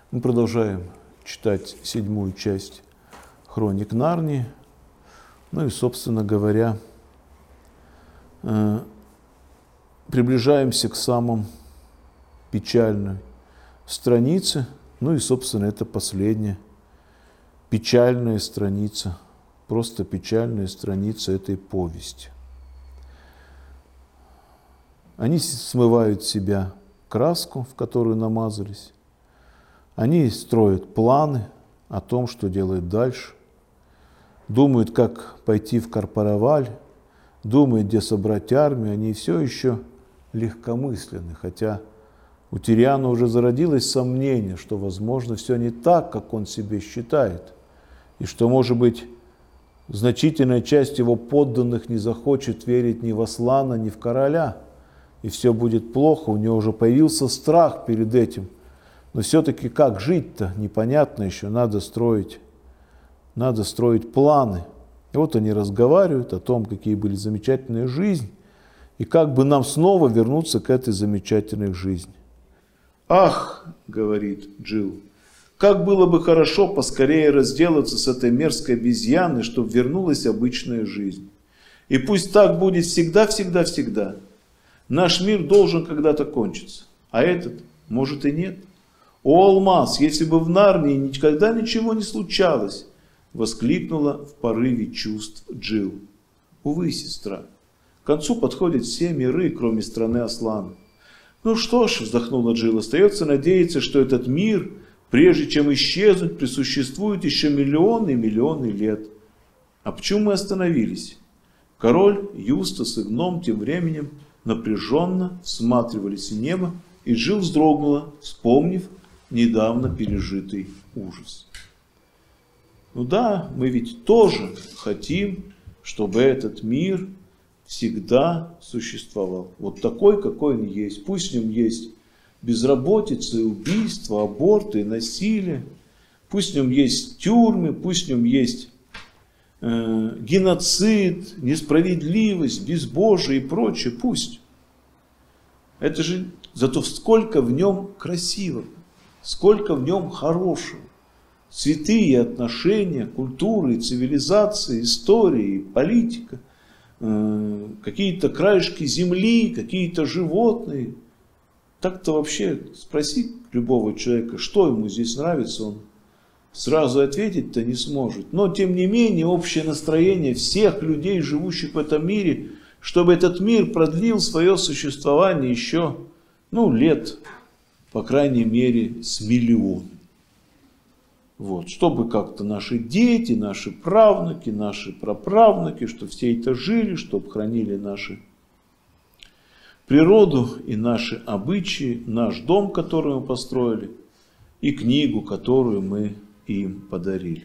Мы продолжаем читать 7-ю часть Хроник Нарнии. Ну и, собственно говоря, приближаемся к самым печальной странице. Ну и, собственно, это последняя печальная страница, просто печальная страница этой повести. Они смывают с себя краску, в которую намазались. Они строят планы о том, что делать дальше. Думают, как пойти в Карпараваль, думают, где собрать армию. Они все еще легкомысленны, хотя у Тириана уже зародилось сомнение, что, возможно, все не так, как он себе считает, и что, может быть, значительная часть его подданных не захочет верить ни в Аслана, ни в короля, и все будет плохо. У него уже появился страх перед этим. Но все-таки как жить-то, непонятно еще, надо строить планы. И вот они разговаривают о том, какие были замечательные жизни, и как бы нам снова вернуться к этой замечательной жизни. «Ах, — говорит Джилл, — как было бы хорошо поскорее разделаться с этой мерзкой обезьяной, чтобы вернулась обычная жизнь. И пусть так будет всегда. Наш мир должен когда-то кончиться, а этот, может, и нет. О, Алмаз, если бы в Нарнии никогда ничего не случалось!» — воскликнула в порыве чувств Джилл. «Увы, сестра, к концу подходят все миры, кроме страны Аслана». «Ну что ж, — вздохнула Джилл, — остается надеяться, что этот мир, прежде чем исчезнуть, присуществует еще миллионы и миллионы лет. А почему мы остановились?» Король, Юстас и гном тем временем напряженно всматривались в небо, и Джилл вздрогнула, вспомнив недавно пережитый ужас. Ну да, мы ведь тоже хотим, чтобы этот мир всегда существовал. Вот такой, какой он есть. Пусть в нем есть безработица и убийства, аборты и насилие. Пусть в нем есть тюрьмы, пусть в нем есть геноцид, несправедливость, безбожие и прочее. Пусть. Это же зато сколько в нем красивого, сколько в нем хорошего. Святые отношения, культуры, цивилизации, истории, политика, какие-то краешки земли, какие-то животные. Так-то вообще спроси любого человека, что ему здесь нравится, он сразу ответить-то не сможет. Но тем не менее общее настроение всех людей, живущих в этом мире, чтобы этот мир продлил свое существование еще, лет, по крайней мере, с миллион. Вот, чтобы как-то наши дети, наши правнуки, наши праправнуки, чтобы все это жили, чтобы хранили нашу природу и наши обычаи, наш дом, который мы построили, и книгу, которую мы им подарили.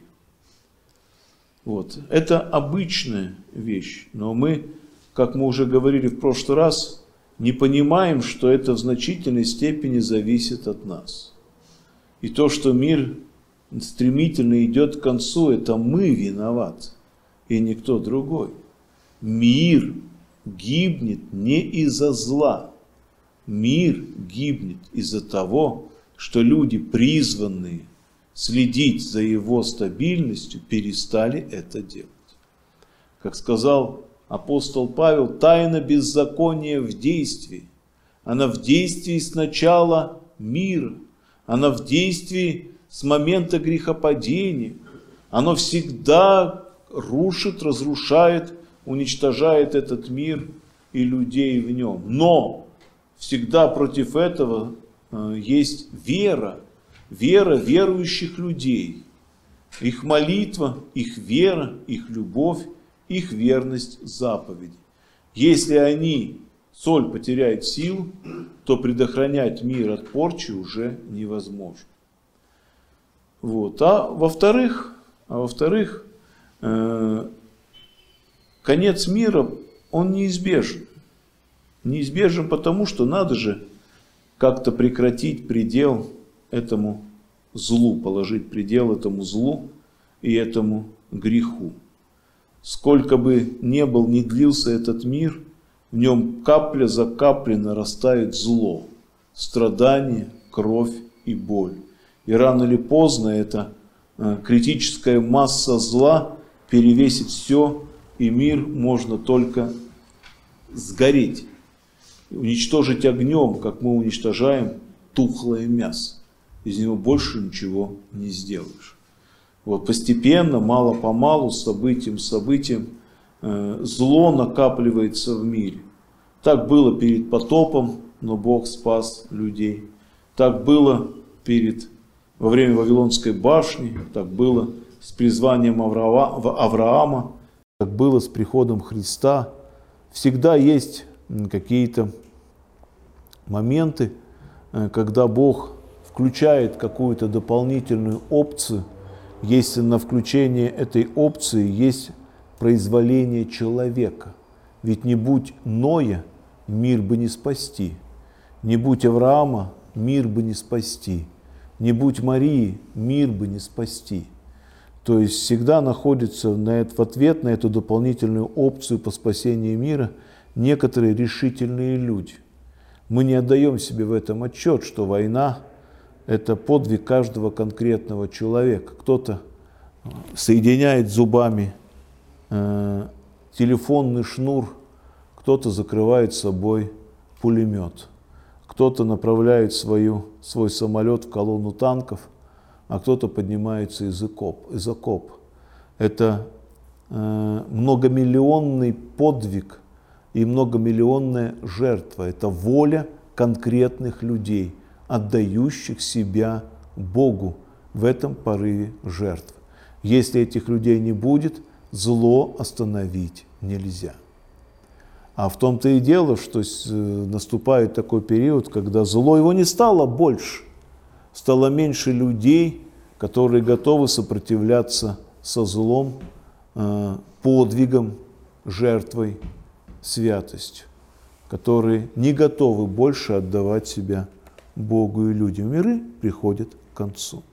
Вот, это обычная вещь, но мы, как мы уже говорили в прошлый раз, не понимаем, что это в значительной степени зависит от нас. И то, что мир стремительно идет к концу, это мы виноваты, и никто другой. Мир гибнет не из-за зла. Мир гибнет из-за того, что люди, призванные следить за его стабильностью, перестали это делать. Как сказал апостол Павел, тайна беззакония в действии. Она в действии с начала мира. Она в действии с момента грехопадения. Оно всегда рушит, разрушает, уничтожает этот мир и людей в нем. Но всегда против этого есть вера. Вера верующих людей. Их молитва, их вера, их любовь, их верность заповеди. Если соль потеряет силу, то предохранять мир от порчи уже невозможно. Вот. А во-вторых, конец мира, он неизбежен. Неизбежен потому, что надо же как-то прекратить предел этому злу, положить предел этому злу и этому греху. Сколько бы ни длился этот мир, в нем капля за каплей нарастает зло, страдание, кровь и боль. И рано или поздно эта критическая масса зла перевесит все, и мир можно только сгореть, уничтожить огнем, как мы уничтожаем тухлое мясо. Из него больше ничего не сделаешь. Вот постепенно, мало-помалу, событием зло накапливается в мире. Так было перед потопом, но Бог спас людей. Так было во время Вавилонской башни, так было с призванием Авраама, так было с приходом Христа. Всегда есть какие-то моменты, когда Бог включает какую-то дополнительную опцию. Если на включение этой опции есть произволение человека. Ведь не будь Ноя, мир бы не спасти. Не будь Авраама, мир бы не спасти. Не будь Марии, мир бы не спасти. То есть всегда находится в ответ на эту дополнительную опцию по спасению мира некоторые решительные люди. Мы не отдаем себе в этом отчет, что война – это подвиг каждого конкретного человека. Кто-то соединяет зубами телефонный шнур, кто-то закрывает собой пулемет, кто-то направляет свой самолет в колонну танков, а кто-то поднимается из окоп. Это многомиллионный подвиг и многомиллионная жертва. Это воля конкретных людей, отдающих себя Богу в этом порыве жертвы. Если этих людей не будет, зло остановить нельзя. А в том-то и дело, что наступает такой период, когда зло его не стало больше. Стало меньше людей, которые готовы сопротивляться со злом, подвигом, жертвой, святостью, которые не готовы больше отдавать себя Богу и людям. Миры приходят к концу.